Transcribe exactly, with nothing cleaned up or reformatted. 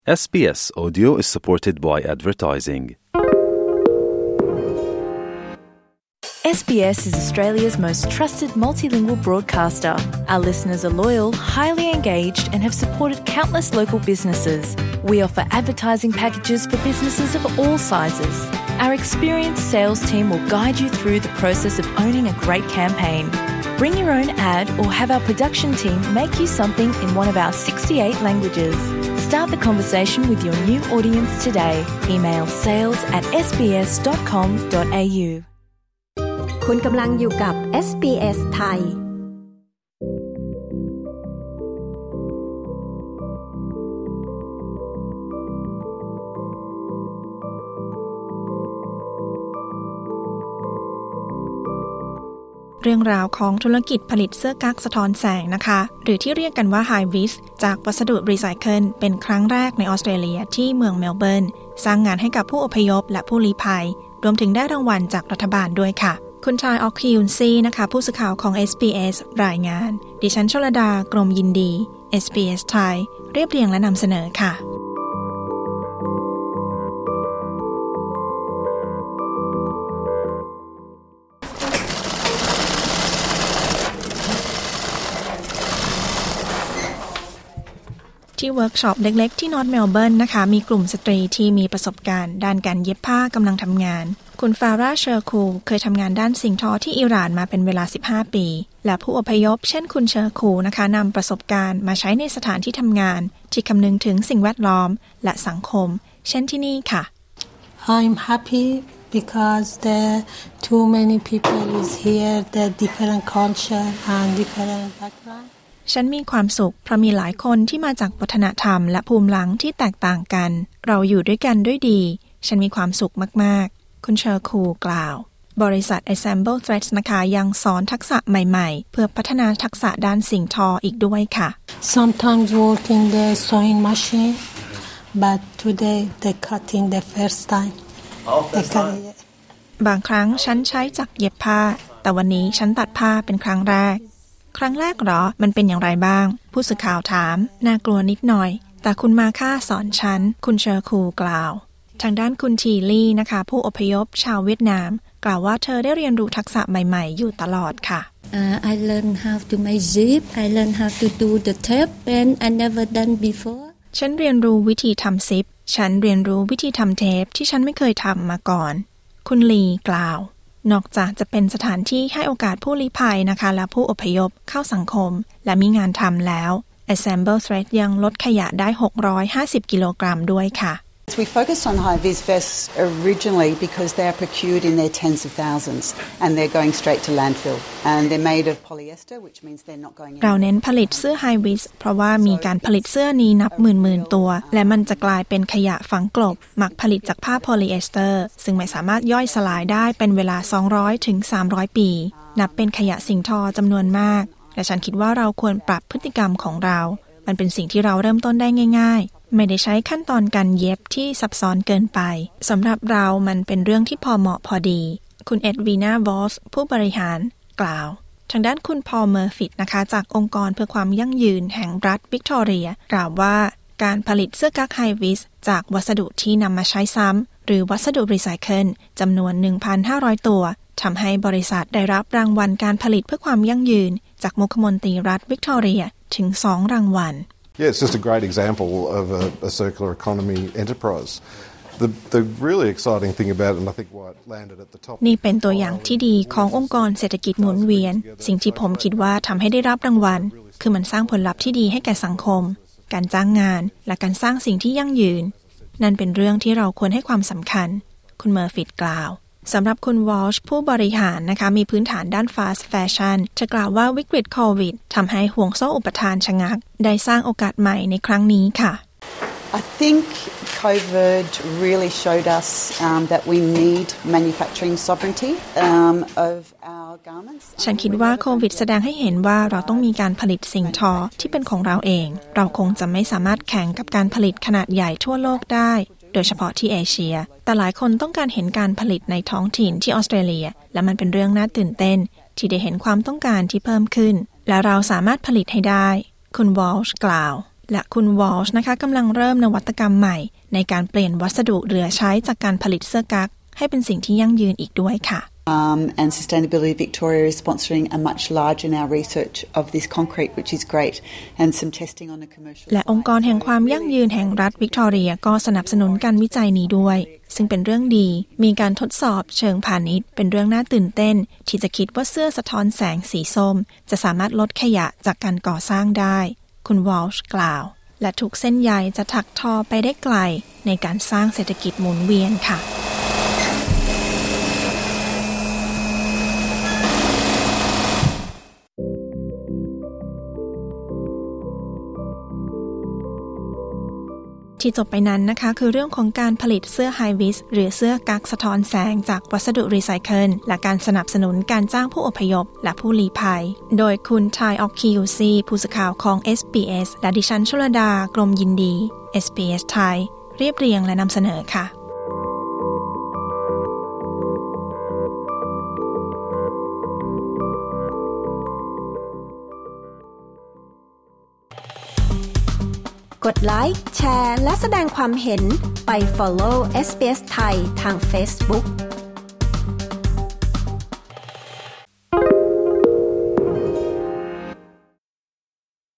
S B S Audio is supported by advertising. S B S is Australia's most trusted multilingual broadcaster. Our listeners are loyal, highly engaged, and have supported countless local businesses. We offer advertising packages for businesses of all sizes. Our experienced sales team will guide you through the process of owning a great campaign. Bring your own ad or have our production team make you something in one of our sixty-eight languages. Start the conversation with your new audience today. Email sales at s b s dot com dot a u คุณกำลังอยู่กับ เอส บี เอส ไทยเรื่องราวของธุรกิจผลิตเสื้อกั๊กสะท้อนแสงนะคะหรือที่เรียกกันว่า High Vis จากวัสดุรีไซเคิลเป็นครั้งแรกในออสเตรเลียที่เมืองเมลเบิร์นสร้างงานให้กับผู้อพยพและผู้ลี้ภัยรวมถึงได้รางวัลจากรัฐบาลด้วยค่ะคุณชายออกคิวซีนะคะผู้สื่อข่าวของ เอส บี เอส รายงานดิฉันชลดากรมยินดี เอส บี เอส ไทยเรียบเรียงและนำเสนอค่ะที่เวิร์กช็อปเล็กๆที่นอร์ทเมลเบิร์นนะคะมีกลุ่มสตรีที่มีประสบการณ์ด้านการเย็บผ้ากำลังทำงานคุณฟาร่าเชอร์คูเคยทำงานด้านสิ่งทอที่อิหร่านมาเป็นเวลาสิบห้าปีและผู้อพยพเช่นคุณเชอร์คูนะคะนำประสบการณ์มาใช้ในสถานที่ทำงานที่คำนึงถึงสิ่งแวดล้อมและสังคมเช่นที่นี่ค่ะ I'm happy because there too many people is here that different culture and different background ฉันมีความสุขเพราะมีหลายคนที่มาจากวัฒนธรรมและภูมิหลังที่แตกต่างกันเราอยู่ด้วยกันด้วยดีฉันมีความสุขมากๆคุณเชอร์คูกล่าวบริษัท Assemble Threads นะคะยังสอนทักษะใหม่ๆเพื่อพัฒนาทักษะด้านสิ่งทออีกด้วยค่ะ Sometimes working the sewing machine but today they cutting the first time บางครั้งฉันใช้จักรเย็บผ้าแต่วันนี้ฉันตัดผ้าเป็นครั้งแรกครั้งแรกเหรอมันเป็นอย่างไรบ้างผู้สื่อข่าวถามน่ากลัวนิดหน่อยแต่คุณมาค่าสอนฉันคุณเชอร์คูกล่าวทางด้านคุณทีลี่นะคะผู้อพยพชาวเวียดนามกล่าวว่าเธอได้เรียนรู้ทักษะใหม่ๆอยู่ตลอดค่ะ uh, I learned how to make zip I learned how to do the tape pen I never done before ฉันเรียนรู้วิธีทำซิปฉันเรียนรู้วิธีทำเทปที่ฉันไม่เคยทำมาก่อนคุณลีกล่าวนอกจากจะเป็นสถานที่ให้โอกาสผู้ลี้ภัยนะคะและผู้อพยพเข้าสังคมและมีงานทำแล้ว Assemble Thread ยังลดขยะได้หกร้อยห้าสิบกิโลกรัมด้วยค่ะ We focused on high-vis vests originally because they are procured in their tens of thousands and they're going straight to landfill and they're made of polyester which means they're not going เราเน้นผลิตเสื้อ High-vis เพราะว่ามีการผลิตเสื้อนี้นับหมื่นๆตัวและมันจะกลายเป็นขยะฝังกลบหมักผลิตจากผ้าโพลีเอสเตอร์ซึ่งไม่สามารถย่อยสลายได้เป็นเวลาสองร้อยถึงสามร้อยปีนับเป็นขยะสิ่งทอจำนวนมากและฉันคิดว่าเราควรปรับพฤติกรรมของเรามันเป็นสิ่งที่เราเริ่มต้นได้ง่ายๆไม่ได้ใช้ขั้นตอนการเย็บที่ซับซ้อนเกินไปสำหรับเรามันเป็นเรื่องที่พอเหมาะพอดีคุณเอ็ดวีนาวอลส์ผู้บริหารกล่าวทางด้านคุณพอลเมอร์ฟิตนะคะจากองค์กรเพื่อความยั่งยืนแห่งรัฐวิกตอเรียกล่าวว่าการผลิตเสื้อกั๊กไฮวิสจากวัสดุที่นำมาใช้ซ้ำหรือวัสดุรีไซเคิลจำนวน หนึ่งพันห้าร้อย ตัวทำให้บริษัทได้รับรางวัลการผลิตเพื่อความยั่งยืนจากมุขมนตรีรัฐวิกตอเรียถึงสองรางวัล Yeah, it's just a great example of a, a circular economy enterprise. The, the really exciting thing about it, and I think why it landed at the top. นี่เป็นตัวอย่างที่ดีขององค์กรเศรษฐกิจหมุนเวียนสิ่งที่ผมคิดว่าทำให้ได้รับรางวัลคือมันสร้างผลลัพธ์ที่ดีให้แก่สังคมการจ้างงานและการสร้างสิ่งที่ยั่งยืนนั่นเป็นเรื่องที่เราควรให้ความสำคัญคุณเมอร์ฟิตกล่าวสำหรับคุณวอลช์ผู้บริหารนะคะมีพื้นฐานด้านฟาสต์แฟชั่นจะกล่าวว่าวิกฤตโควิดทำให้ห่วงโซ่อุปทานชะงักได้สร้างโอกาสใหม่ในครั้งนี้ค่ะ I think COVID really showed us um, that we need manufacturing sovereignty um, of our garments. ฉันคิดว่าโควิดแสดงให้เห็นว่าเราต้องมีการผลิตสิ่งทอที่เป็นของเราเองเราคงจะไม่สามารถแข่งกับการผลิตขนาดใหญ่ทั่วโลกได้โดยเฉพาะที่เอเชียแต่หลายคนต้องการเห็นการผลิตในท้องถิ่นที่ออสเตรเลียและมันเป็นเรื่องน่าตื่นเต้นที่ได้เห็นความต้องการที่เพิ่มขึ้นและเราสามารถผลิตให้ได้คุณวอลช์กล่าวและคุณวอลช์นะคะกำลังเริ่มนวัตกรรมใหม่ในการเปลี่ยนวัสดุเหลือใช้จากการผลิตเสื้อกั๊กให้เป็นสิ่งที่ยั่งยืนอีกด้วยค่ะ Um, and Sustainability Victoria is sponsoring a much larger now research of this concrete, which is great, and some testing on a commercial. และองค์กรแห่งความยั่งยืนแห่งรัฐวิกตอเรียก็สนับสนุนการวิจัยนี้ด้วยซึ่งเป็นเรื่องดีมีการทดสอบเชิงพาณิชย์เป็นเรื่องน่าตื่นเต้นที่จะคิดว่าเสื้อสะท้อนแสงสีส้มจะสามารถลดขยะจากการก่อสร้างได้คุณวอลช์กล่าวและทุกเส้นใยจะถักทอไปได้ไกลในการสร้างเศรษฐกิจหมุนเวียนค่ะที่จบไปนั้นนะคะคือเรื่องของการผลิตเสื้อไฮวิสหรือเสื้อกั๊กสะท้อนแสงจากวัสดุรีไซเคิลและการสนับสนุนการจ้างผู้อพยพและผู้ลี้ภัยโดยคุณไทออกคิวซีผู้สื่อข่าวของ เอส บี เอส และดิฉันชลดากรมยินดี เอส บี เอส ไทยเรียบเรียงและนำเสนอค่ะกดไลค์แชร์และแสดงความเห็นไป follow เอส บี เอส ไทยทาง Facebook